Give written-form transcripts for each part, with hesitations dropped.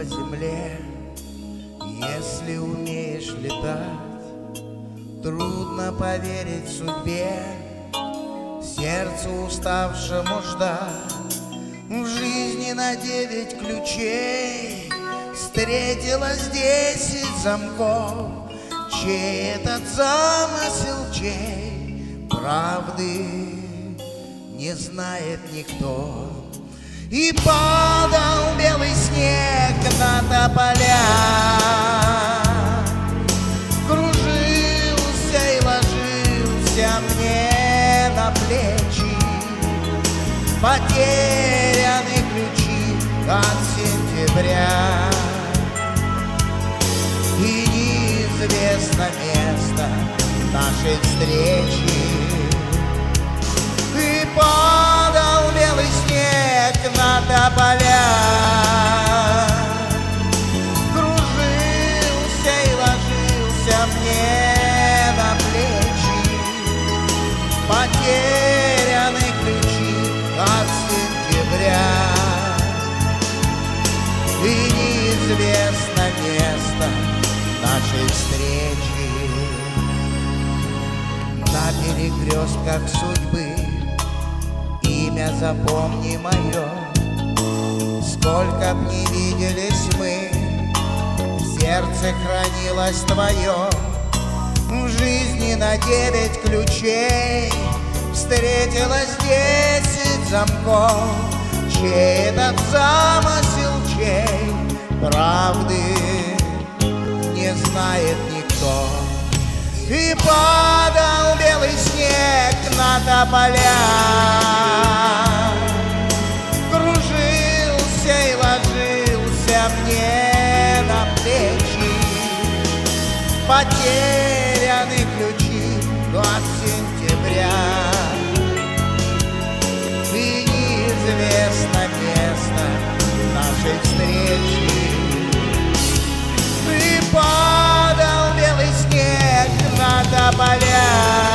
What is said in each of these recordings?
земле. Если умеешь летать, трудно поверить судьбе. Сердцу уставшему ждать в жизни на 9 ключей. Встретилось 10 замков. Чей этот замысел, чей? Правды не знает никто. И падал белый снег на тополя, кружился и ложился мне на плечи. Потеряны ключи от сентября, и неизвестно место нашей встречи. И падал белый снег на тополя, кружился и ложился мне на плечи. Потеряны ключи от сентября, и неизвестно место нашей встречи. На перекрестках судьбы имя запомни мое. Сколько б не виделись мы, в сердце хранилось твое. В жизни на 9 ключей встретилось 10 замков. Чей этот замысел, чей? Правды не знает никто. И падал белый снег на тополя, кружился и ложился мне на плечи. Потеряны ключи от сентября, и неизвестно место нашей встречи. И падал белый снег на тополя,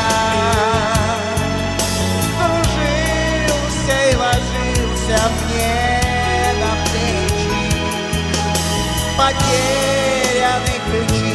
кружился и ложился мне на плечи. Потеряны ключи